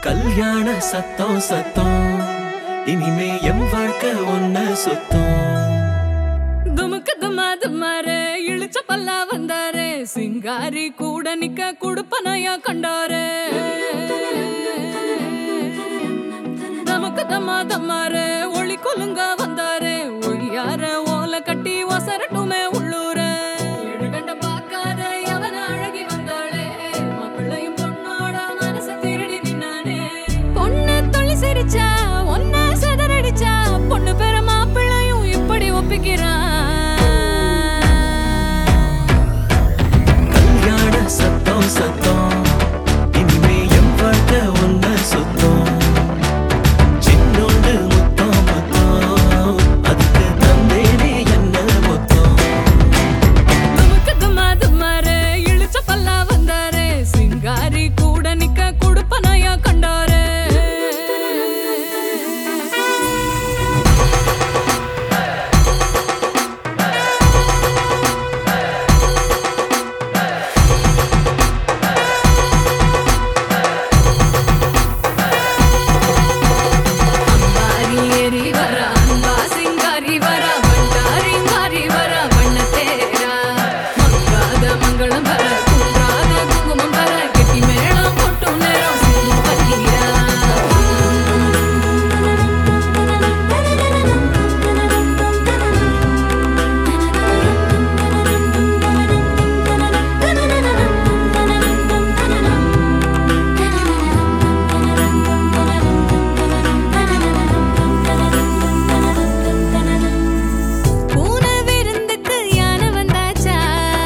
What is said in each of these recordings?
கல்யாண சத்தம் சத்தம் இனிமே என் வாழ்க்கை ஒன்ன சுத்தம். துமுக்கு துமா துமாரே இழுச்ச பல்லா வந்தாரே சிங்காரி கூட நிக்க குடுப்பனையா கண்டாரே. தமக்கு தம்மா தம்மாரே ஒளி கொலுங்க வந்தாரே ஒளியார ஓலை கட்டி ஒசரட்டுமே உள்ளூர. எழுகண்ட பாக்காத அவன அழகி வந்தாளே மாப்பிள்ளையும் பொண்ணோட மனச திருடி நின்னானே. பொண்ணு தொழில் சிரிச்சா ஒன்ன செதறடிச்சா பொண்ணு பேர மாப்பிள்ளையும் இப்படி ஒப்பிக்கிறான். கல்யாண சத்தம் சத்தம் இனிமே என் வாழ்க்கை ஒன்ன சுத்தம். சின்னோண்டு முத்தம் முத்தம் அதுக்கு தந்தேனே என்ன மொத்தம். துமுக்கு துமா துமாரே இழுச்ச பல்லா வந்தாரே சிங்காரி கூட நிக்க குடுப்பனையா கண்டாரே. அம்பாரி ஏறி வரா அன்பா சிங்காரி வரா வண்டாரிங்காரி வரா வண்ண தேரா. மங்காத மங்களம் வர குன்றாத குங்குமம் வர கெட்டி மேளம் கொட்டும் நேரம் சிங்கம் பல்லீரா. பூனை விருந்துக்கு யானை வந்தாச்சா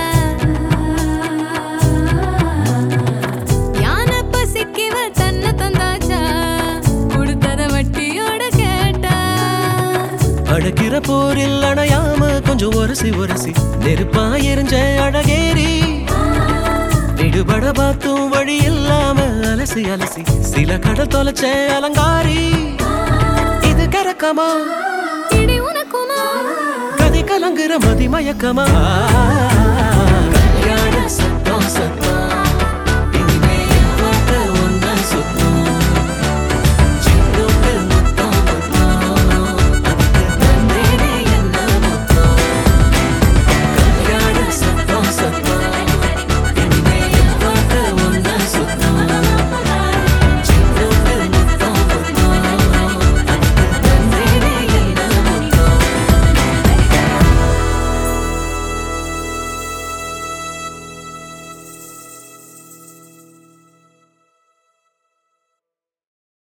யானை பசிக்கிவ தன்னை தந்தாச்சா கொடுத்தத வட்டியோட கேட்டா. அடக்கிற போரில் அணையாம கொஞ்சம் ஒரசி ஒரசி நெருப்பா எரிஞ்ச அழகேரி. விடுபட பார்த்தும் வழி இல்லாம அலசி அலசி சில கடல் தொலைச்ச அலங்காரி. இது கரக்கமா இடி உனக்குமா கதை கலங்குற மதி மயக்கமா.